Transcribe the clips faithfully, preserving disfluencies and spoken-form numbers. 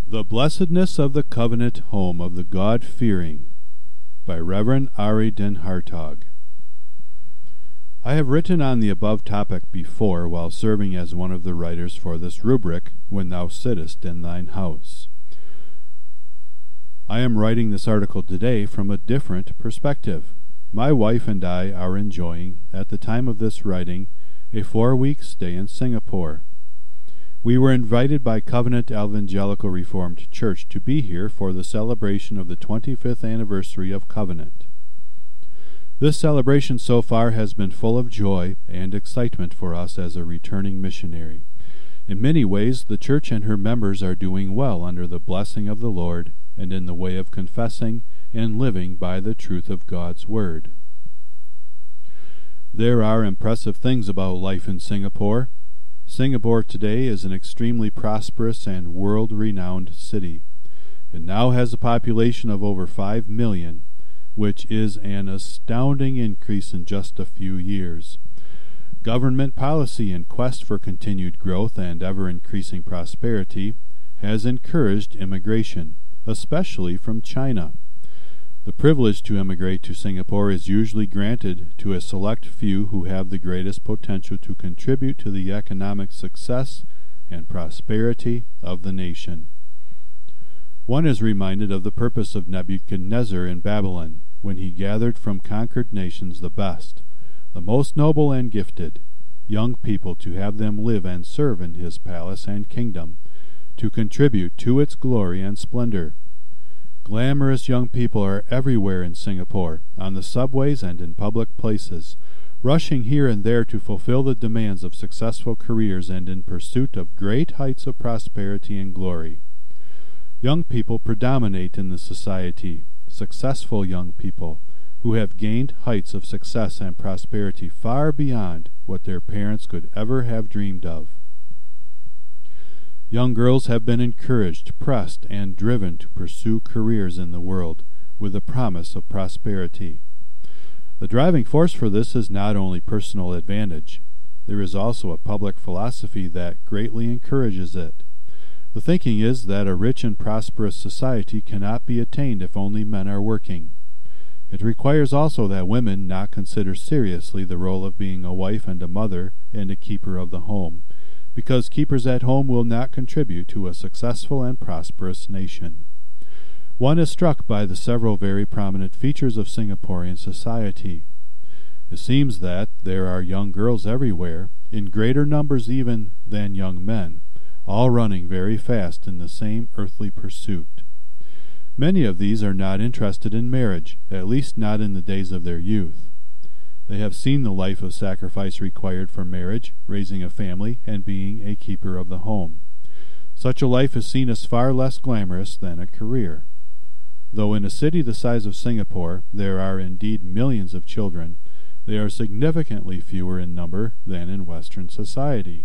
The Blessedness of the Covenant Home of the God-Fearing by Reverend Ari den Hartog. I have written on the above topic before while serving as one of the writers for this rubric, When Thou Sittest in Thine House. I am writing this article today from a different perspective. My wife and I are enjoying, at the time of this writing, a four-week stay in Singapore. We were invited by Covenant Evangelical Reformed Church to be here for the celebration of the twenty-fifth anniversary of Covenant. This celebration so far has been full of joy and excitement for us as a returning missionary. In many ways, the church and her members are doing well under the blessing of the Lord and in the way of confessing and living by the truth of God's Word. There are impressive things about life in Singapore. Singapore today is an extremely prosperous and world-renowned city. It now has a population of over five million, which is an astounding increase in just a few years. Government policy in quest for continued growth and ever-increasing prosperity has encouraged immigration, especially from China. The privilege to immigrate to Singapore is usually granted to a select few who have the greatest potential to contribute to the economic success and prosperity of the nation. One is reminded of the purpose of Nebuchadnezzar in Babylon, when he gathered from conquered nations the best, the most noble and gifted, young people to have them live and serve in his palace and kingdom, to contribute to its glory and splendor. Glamorous young people are everywhere in Singapore, on the subways and in public places, rushing here and there to fulfill the demands of successful careers and in pursuit of great heights of prosperity and glory. Young people predominate in the society, successful young people, who have gained heights of success and prosperity far beyond what their parents could ever have dreamed of. Young girls have been encouraged, pressed, and driven to pursue careers in the world, with the promise of prosperity. The driving force for this is not only personal advantage. There is also a public philosophy that greatly encourages it. The thinking is that a rich and prosperous society cannot be attained if only men are working. It requires also that women not consider seriously the role of being a wife and a mother and a keeper of the home, because keepers at home will not contribute to a successful and prosperous nation. One is struck by the several very prominent features of Singaporean society. It seems that there are young girls everywhere, in greater numbers even than young men, all running very fast in the same earthly pursuit. Many of these are not interested in marriage, at least not in the days of their youth. They have seen the life of sacrifice required for marriage, raising a family, and being a keeper of the home. Such a life is seen as far less glamorous than a career. Though in a city the size of Singapore there are indeed millions of children, they are significantly fewer in number than in Western society.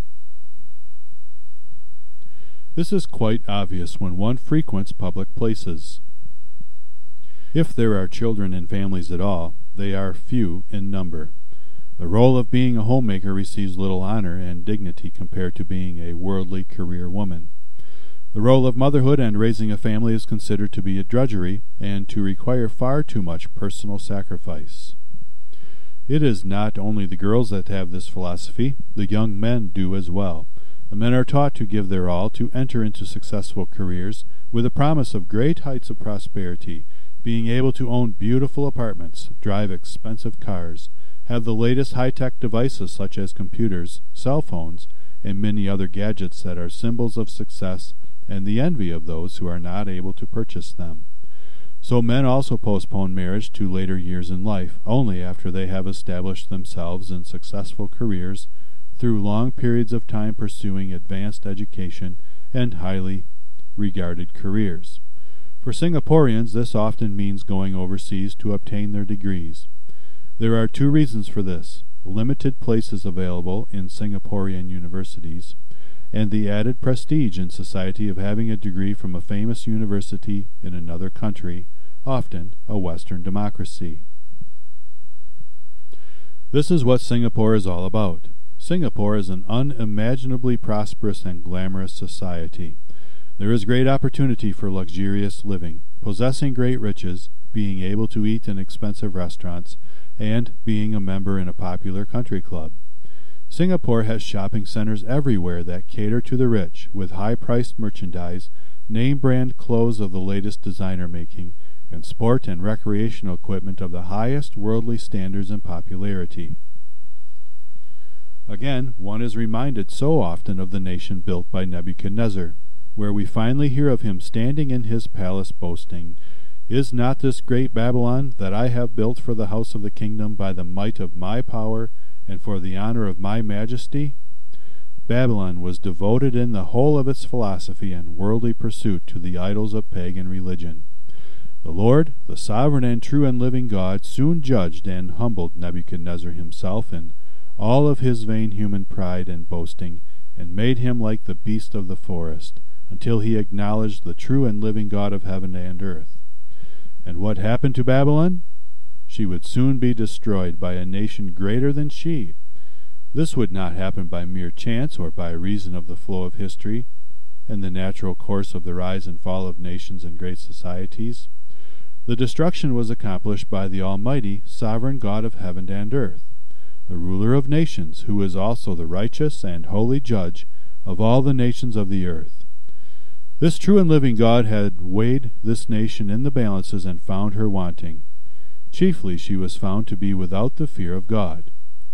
This is quite obvious when one frequents public places. If there are children in families at all, they are few in number. The role of being a homemaker receives little honor and dignity compared to being a worldly career woman. The role of motherhood and raising a family is considered to be a drudgery and to require far too much personal sacrifice. It is not only the girls that have this philosophy, the young men do as well. The men are taught to give their all to enter into successful careers with a promise of great heights of prosperity, being able to own beautiful apartments, drive expensive cars, have the latest high-tech devices such as computers, cell phones, and many other gadgets that are symbols of success and the envy of those who are not able to purchase them. So men also postpone marriage to later years in life, only after they have established themselves in successful careers through long periods of time pursuing advanced education and highly regarded careers. For Singaporeans, this often means going overseas to obtain their degrees. There are two reasons for this: limited places available in Singaporean universities, and the added prestige in society of having a degree from a famous university in another country, often a Western democracy. This is what Singapore is all about. Singapore is an unimaginably prosperous and glamorous society. There is great opportunity for luxurious living, possessing great riches, being able to eat in expensive restaurants, and being a member in a popular country club. Singapore has shopping centers everywhere that cater to the rich, with high-priced merchandise, name-brand clothes of the latest designer making, and sport and recreational equipment of the highest worldly standards and popularity. Again, one is reminded so often of the nation built by Nebuchadnezzar, where we finally hear of him standing in his palace boasting, "Is not this great Babylon that I have built for the house of the kingdom by the might of my power and for the honor of my majesty?" Babylon was devoted in the whole of its philosophy and worldly pursuit to the idols of pagan religion. The Lord, the sovereign and true and living God, soon judged and humbled Nebuchadnezzar himself in all of his vain human pride and boasting, and made him like the beast of the forest, until he acknowledged the true and living God of heaven and earth. And what happened to Babylon? She would soon be destroyed by a nation greater than she. This would not happen by mere chance or by reason of the flow of history and the natural course of the rise and fall of nations and great societies. The destruction was accomplished by the Almighty, sovereign God of heaven and earth, the ruler of nations, who is also the righteous and holy judge of all the nations of the earth. This true and living God had weighed this nation in the balances and found her wanting. Chiefly she was found to be without the fear of God.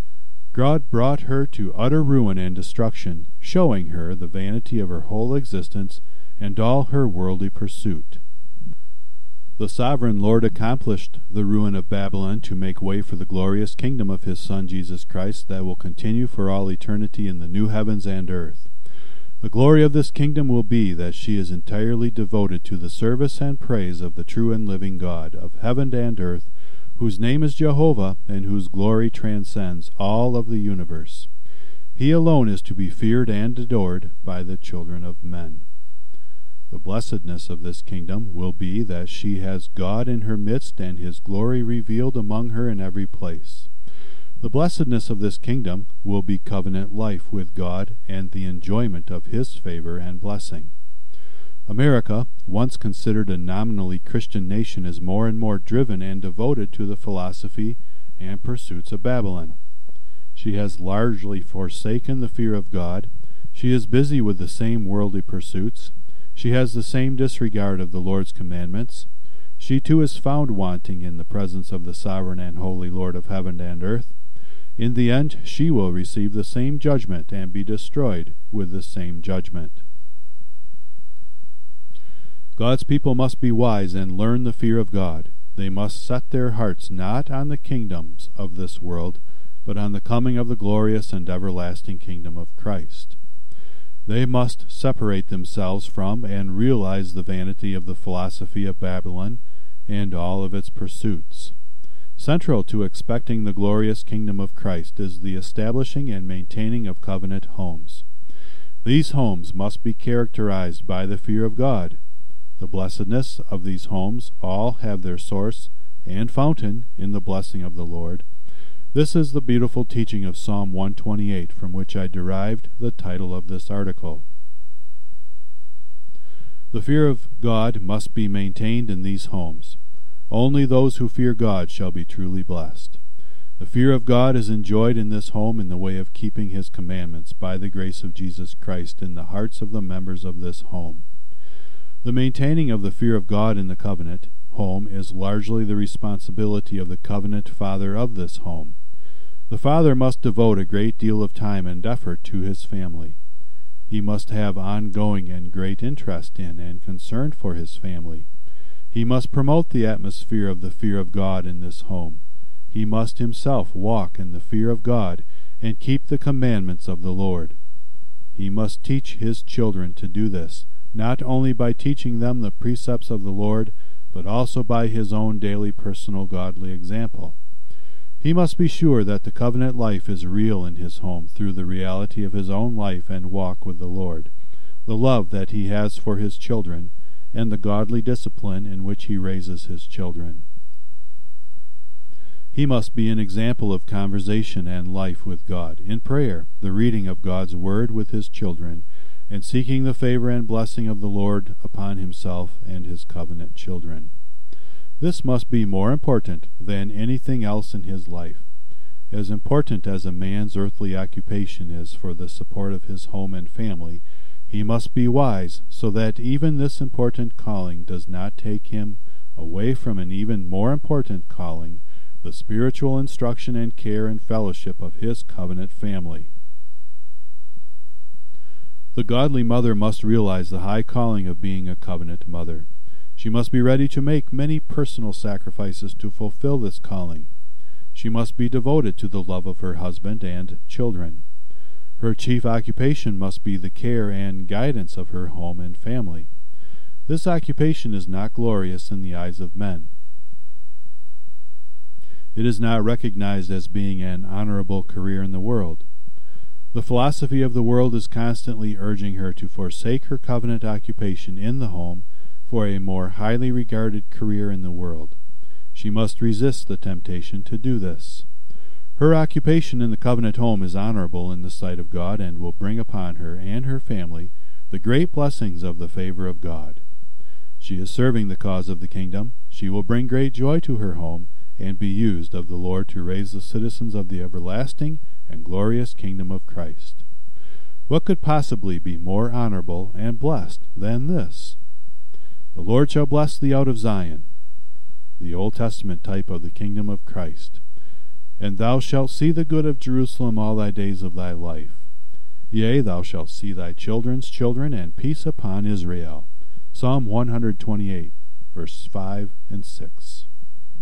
God brought her to utter ruin and destruction, showing her the vanity of her whole existence and all her worldly pursuit. The sovereign Lord accomplished the ruin of Babylon to make way for the glorious kingdom of his Son Jesus Christ that will continue for all eternity in the new heavens and earth. The glory of this kingdom will be that she is entirely devoted to the service and praise of the true and living God of heaven and earth, whose name is Jehovah, and whose glory transcends all of the universe. He alone is to be feared and adored by the children of men. The blessedness of this kingdom will be that she has God in her midst and his glory revealed among her in every place. The blessedness of this kingdom will be covenant life with God and the enjoyment of his favor and blessing. America, once considered a nominally Christian nation, is more and more driven and devoted to the philosophy and pursuits of Babylon. She has largely forsaken the fear of God. She is busy with the same worldly pursuits. She has the same disregard of the Lord's commandments. She too is found wanting in the presence of the sovereign and holy Lord of heaven and earth. In the end, she will receive the same judgment and be destroyed with the same judgment. God's people must be wise and learn the fear of God. They must set their hearts not on the kingdoms of this world, but on the coming of the glorious and everlasting kingdom of Christ. They must separate themselves from and realize the vanity of the philosophy of Babylon and all of its pursuits. Central to expecting the glorious kingdom of Christ is the establishing and maintaining of covenant homes. These homes must be characterized by the fear of God. The blessedness of these homes all have their source and fountain in the blessing of the Lord. This is the beautiful teaching of Psalm one twenty-eight, from which I derived the title of this article. The fear of God must be maintained in these homes. Only those who fear God shall be truly blessed. The fear of God is enjoyed in this home in the way of keeping his commandments by the grace of Jesus Christ in the hearts of the members of this home. The maintaining of the fear of God in the covenant home is largely the responsibility of the covenant father of this home. The father must devote a great deal of time and effort to his family. He must have ongoing and great interest in and concern for his family. He must promote the atmosphere of the fear of God in this home. He must himself walk in the fear of God and keep the commandments of the Lord. He must teach his children to do this, not only by teaching them the precepts of the Lord, but also by his own daily personal godly example. He must be sure that the covenant life is real in his home through the reality of his own life and walk with the Lord, the love that he has for his children, and the godly discipline in which he raises his children. He must be an example of conversation and life with God, in prayer, the reading of God's word with his children, and seeking the favor and blessing of the Lord upon himself and his covenant children. This must be more important than anything else in his life. As important as a man's earthly occupation is for the support of his home and family, he must be wise so that even this important calling does not take him away from an even more important calling, the spiritual instruction and care and fellowship of his covenant family. The godly mother must realize the high calling of being a covenant mother. She must be ready to make many personal sacrifices to fulfill this calling. She must be devoted to the love of her husband and children. Her chief occupation must be the care and guidance of her home and family. This occupation is not glorious in the eyes of men. It is not recognized as being an honorable career in the world. The philosophy of the world is constantly urging her to forsake her covenant occupation in the home for a more highly regarded career in the world. She must resist the temptation to do this. Her occupation in the covenant home is honorable in the sight of God and will bring upon her and her family the great blessings of the favor of God. She is serving the cause of the kingdom. She will bring great joy to her home and be used of the Lord to raise the citizens of the everlasting and glorious kingdom of Christ. What could possibly be more honorable and blessed than this? The Lord shall bless thee out of Zion, the Old Testament type of the kingdom of Christ. And thou shalt see the good of Jerusalem all thy days of thy life. Yea, thou shalt see thy children's children, and peace upon Israel. Psalm one hundred twenty-eight, verses five and six.